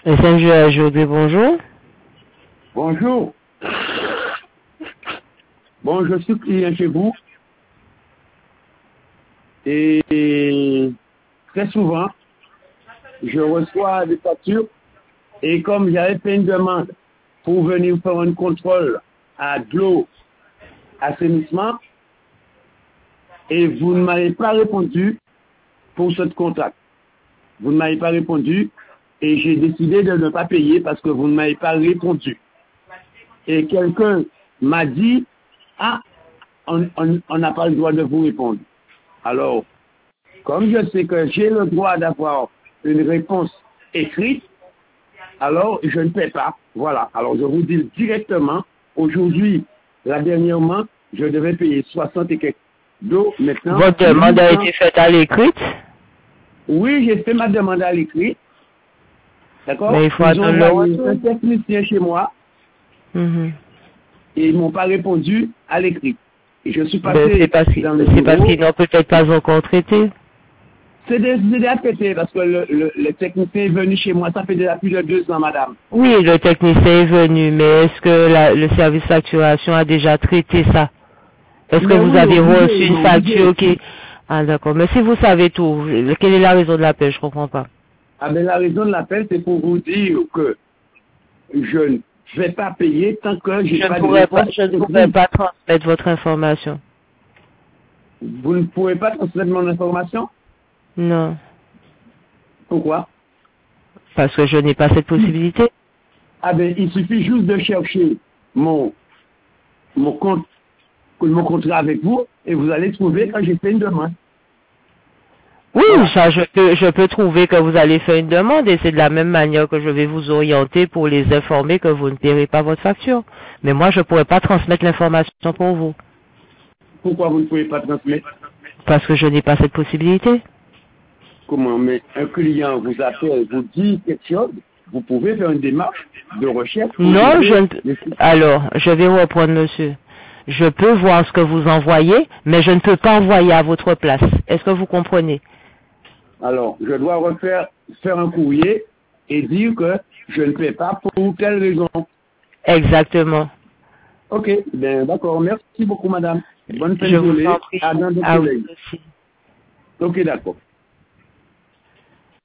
SNJ bonjour. Bonjour. Bon, je suis client chez vous et très souvent, je reçois des factures et comme j'avais fait une demande pour venir faire un contrôle à de l'eau, assainissement, et vous ne m'avez pas répondu pour ce contrat. Vous ne m'avez pas répondu et j'ai décidé de ne pas payer parce que vous ne m'avez pas répondu. Et quelqu'un m'a dit, ah, on n'a pas le droit de vous répondre. Alors, comme je sais que j'ai le droit d'avoir une réponse écrite, alors je ne paie pas. Voilà. Alors je vous dis directement, aujourd'hui, dernièrement, je devais payer 60 et quelques d'eau. Maintenant, Votre demande a été faite à l'écrite? oui, j'ai fait ma demande à l'écrit. D'accord? Mais il faut Ils ont attendre le envoyé un retour. technicien chez moi et ils m'ont pas répondu à l'écrit. Et je suis Ben, c'est passé parce dans le qu'ils bureau. n'ont peut-être pas encore traité. C'est déjà pété parce que le technicien est venu chez moi. Ça fait déjà plus de 2 ans, madame. Oui, le technicien est venu, mais est-ce que le service facturation a déjà traité ça? Est-ce que Mais vous oui, avez obligé, reçu ils une m'ont obligé. facture qui... Ah d'accord, mais si vous savez tout, quelle est la raison de l'appel? Je comprends pas. Ah ben, la raison de l'appel, c'est pour vous dire que je ne vais pas payer tant que j'ai pas de réponse Je ne pourrais écrite. pas transmettre votre information. Vous ne pouvez pas transmettre mon information? Non, Pourquoi? parce que je n'ai pas cette possibilité. Ah ben, il suffit juste de chercher mon compte, mon contrat avec vous et vous allez trouver quand j'ai fait une demande. Oui, Voilà. ça, je peux trouver que vous allez faire une demande et c'est de la même manière que je vais vous orienter pour les informer que vous ne paierez pas votre facture. Mais moi, je ne pourrais pas transmettre l'information pour vous Pourquoi vous ne pouvez pas transmettre? parce que je n'ai pas cette possibilité. Comment? Mais un client vous appelle, vous dit quelque chose, vous pouvez faire une démarche de recherche pour Non, je trouver ne... Alors, je vais reprendre, monsieur. Je peux voir ce que vous envoyez, mais je ne peux pas envoyer à votre place. Est-ce que vous comprenez? Alors, je dois faire un courrier et dire que je ne paie pas pour telle raison. Exactement. Ok, ben d'accord. Merci beaucoup, madame. Bonne fin Je de vous en journée. prie. À dans d'autres À vous collègues. aussi. Ok, d'accord.